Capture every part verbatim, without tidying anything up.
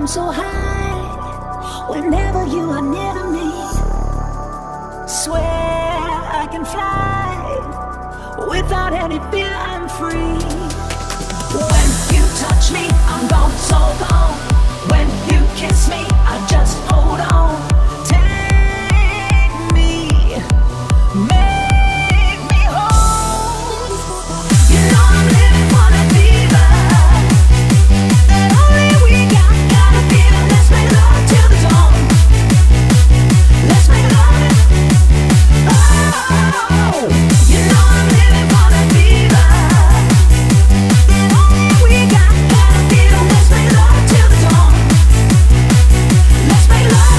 climb so high whenever you are near to me. Swear I can fly without any fear, I'm free. When you touch me, I'm gone, so gone. When you kiss me, I just hold on. Take me, make me whole. You know I'm living for the fever that only we got, gotta feel. Let's make love till the dawn. Let's make love. Oh, you know I'm living for the fever that only we got, gotta feel. Let's make love till the dawn. Let's make love.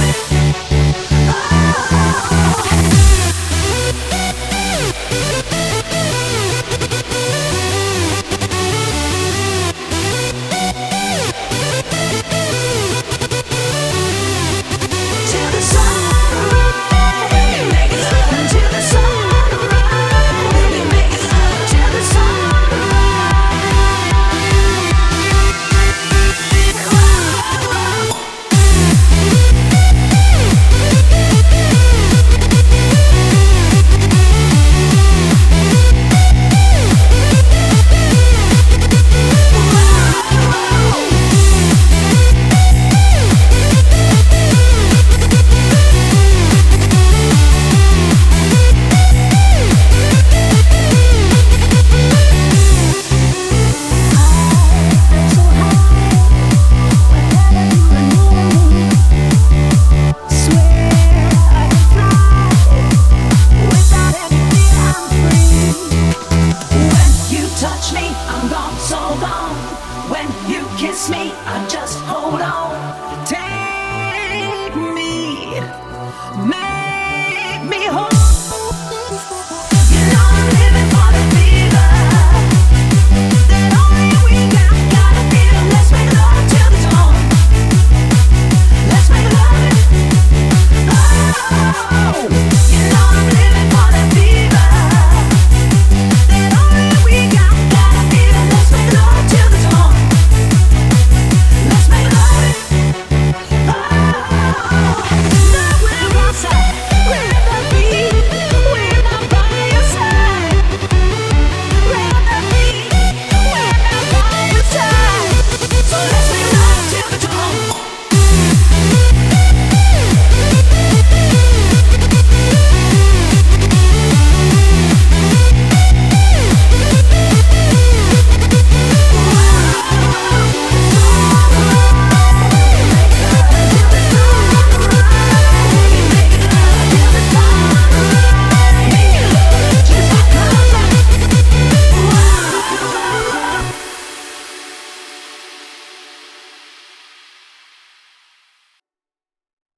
Till the sunrise, we make love until the sunrise. We make love till the touch me, I'm gone, so gone. When you kiss me, I just hold on.